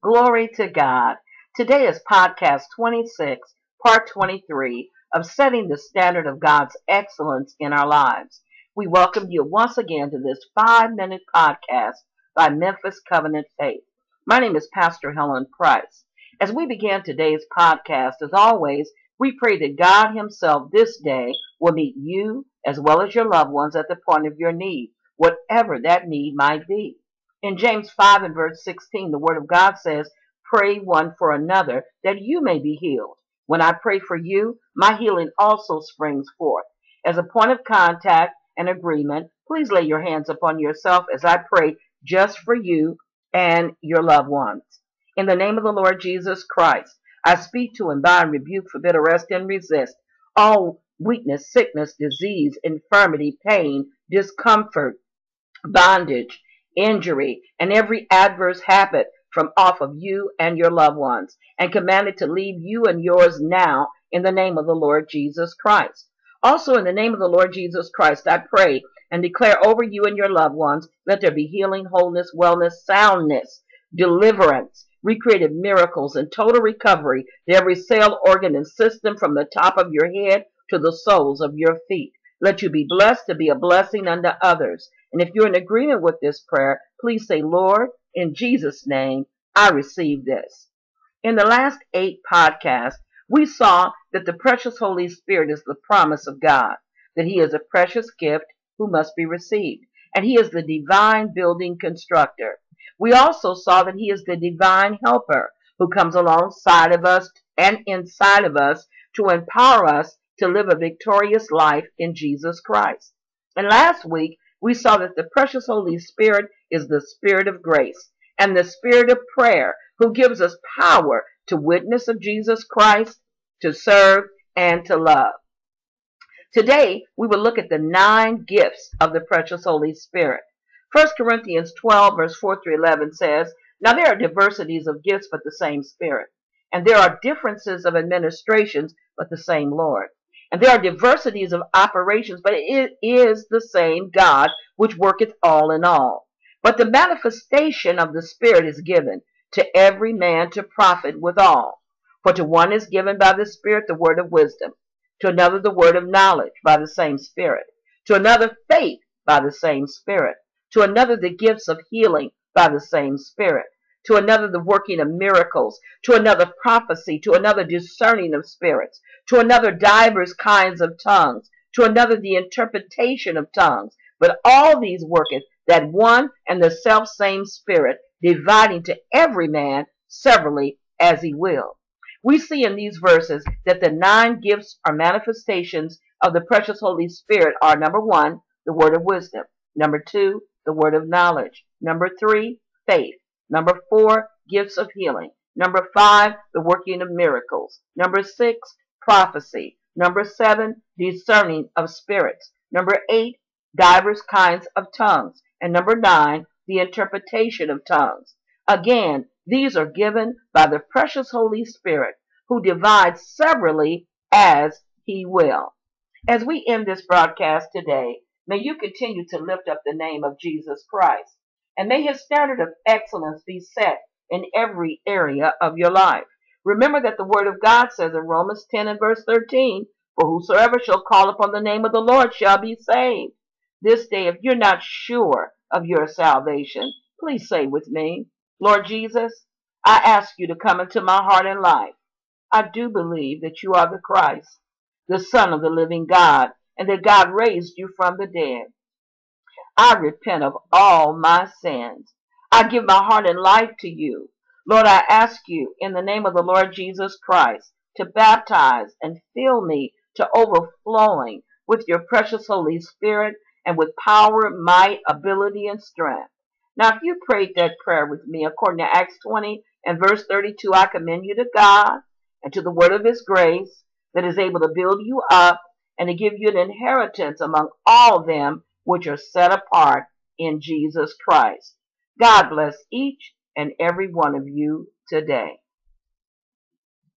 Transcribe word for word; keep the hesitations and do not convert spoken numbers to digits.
Glory to God. Today is podcast twenty-six, part twenty-three of Setting the Standard of God's Excellence in Our Lives. We welcome you once again to this five-minute podcast by Memphis Covenant Faith. My name is Pastor Helen Price. As we begin today's podcast, as always, we pray that God Himself this day will meet you as well as your loved ones at the point of your need, whatever that need might be. In James five and verse sixteen, the Word of God says, "Pray one for another, that you may be healed. When I pray for you, my healing also springs forth." As a point of contact and agreement, please lay your hands upon yourself as I pray just for you and your loved ones. In the name of the Lord Jesus Christ, I speak to and bind, rebuke, forbid, arrest, and resist all weakness, sickness, disease, infirmity, pain, discomfort, bondage, injury, and every adverse habit from off of you and your loved ones, and command it to leave you and yours now in the name of the Lord Jesus Christ. Also, in the name of the Lord Jesus Christ, I pray and declare over you and your loved ones, let there be healing, wholeness, wellness, soundness, deliverance, recreative miracles, and total recovery to every cell, organ, and system from the top of your head to the soles of your feet. Let you be blessed to be a blessing unto others. And if you're in agreement with this prayer, please say, "Lord, in Jesus' name, I receive this." In the last eight podcasts, we saw that the precious Holy Spirit is the promise of God, that He is a precious gift who must be received, and He is the divine building constructor. We also saw that He is the divine helper who comes alongside of us and inside of us to empower us to live a victorious life in Jesus Christ. And last week, we saw that the precious Holy Spirit is the Spirit of grace and the Spirit of prayer who gives us power to witness of Jesus Christ, to serve, and to love. Today, we will look at the nine gifts of the precious Holy Spirit. First Corinthians twelve, verse four through eleven says, "Now there are diversities of gifts, but the same Spirit. And there are differences of administrations, but the same Lord. And there are diversities of operations, but it is the same God which worketh all in all. But the manifestation of the Spirit is given to every man to profit withal. For to one is given by the Spirit the word of wisdom, to another the word of knowledge by the same Spirit, to another faith by the same Spirit, to another the gifts of healing by the same Spirit, to another the working of miracles, to another prophecy, to another discerning of spirits, to another divers kinds of tongues, to another the interpretation of tongues. But all these worketh that one and the selfsame Spirit, dividing to every man severally as He will." We see in these verses that the nine gifts or manifestations of the precious Holy Spirit are: number one, the word of wisdom; number two, the word of knowledge; number three, faith; number four, gifts of healing; number five, the working of miracles; number six, prophecy; number seven, discerning of spirits; number eight, divers kinds of tongues; and number nine, the interpretation of tongues. Again, these are given by the precious Holy Spirit, who divides severally as He will. As we end this broadcast today, may you continue to lift up the name of Jesus Christ, and may His standard of excellence be set in every area of your life. Remember that the Word of God says in Romans ten and verse thirteen, "For whosoever shall call upon the name of the Lord shall be saved." This day, if you're not sure of your salvation, please say with me, "Lord Jesus, I ask you to come into my heart and life. I do believe that you are the Christ, the Son of the living God, and that God raised you from the dead. I repent of all my sins. I give my heart and life to you. Lord, I ask you in the name of the Lord Jesus Christ to baptize and fill me to overflowing with your precious Holy Spirit and with power, might, ability, and strength." Now, if you prayed that prayer with me, according to Acts twenty and verse thirty-two, I commend you to God and to the word of His grace that is able to build you up and to give you an inheritance among all them which are set apart in Jesus Christ. God bless each and every one of you today.